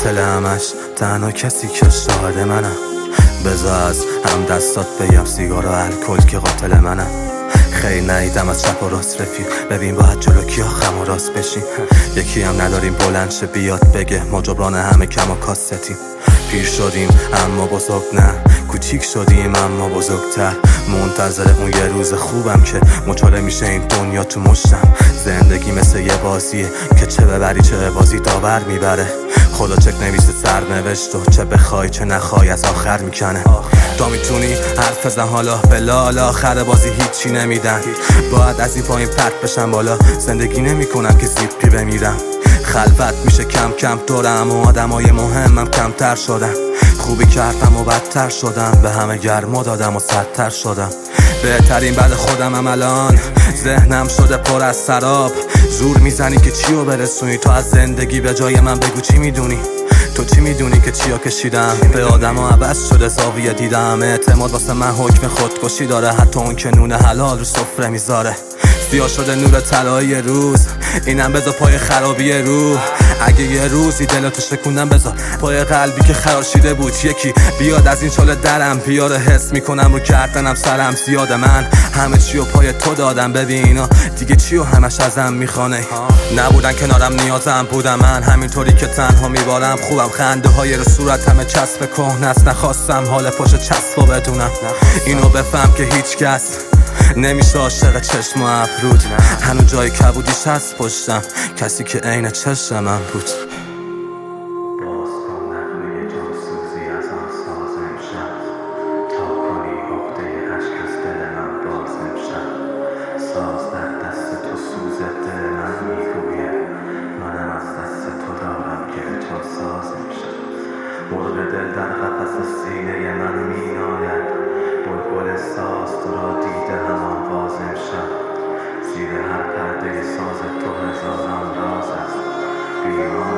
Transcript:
قاتل همش تنها کسی که شاهد منم. بذار از هم دستات بگم سیگار و الکل که قاتل منم. خیلی نیدم از چپ و راست رفیق، ببین باید جلو کیا خم و راست بشیم. یکی هم نداریم بلند شه بیاد بگه ما جبران همه کم و کاستیم. پیر شدیم اما بزرگ نه، کوچیک شدیم اما بزرگتر. منتظر اون یه روز خوبم که مچاله میشه این دنیا تو مشتم. زندگی مثل یه بازیه که چه ببری چه بازی داور میبره. خدا چک نویسه سرنوشت و چه بخوای چه نخوای از آخر میکنه. تا میتونی حرف بزن حالا بلال، آخر بازی هیچی نمیدن. باید از این پایین پرت بشم بالا، زندگی نمیکنم که زیپی بمیرم. خلوت میشه کم کم دورم و آدمای مهمم کمتر شدن. خوبی کردم و بدتر شدم، به همه گرما دادم و سدتر شدم. بهترین بعد خودم الان، ذهنم شده پر از سراب. زور میزنی که چیو برسونی، تو از زندگی به جای من بگو چی میدونی. تو چی میدونی که چیا کشیدم، به آدم ها عوض شده زاویه دیدم. اعتماد واسه من حکم خودکشی داره، حتی اون که نون حلال رو سفره میذاره. سیاه شده نور طلایی روز، اینم بذار پای خرابی روح. اگه یه روزی دلتو شکوندم بذار پای قلبی که خراشیده بود. یکی بیاد از این چاله درم بیاره، حس میکنم رو گردنم سرم زیاده. من همه چیو پای تو دادم، ببین اینا دیگه چیو همش ازم میخوانه. نبودن کنارم نیازم بودم من، همینطوری که تنها میبارم خوبم. خنده های رو صورت همه چسب کهنه است، نخواستم حال پشت چسبو بدونم. اینو بفهم که هیچ کس نمیشه عاشق چشم و ابرود. هنوز جای کبودیش هست پشتم، کسی که عین چشم من بود. مرغ دل در قفس سینه من می‌آید، بلبل ساز تو را دیده هم آواز امشب. زیر هر پرده ساز تو هزاران راز است، بیرون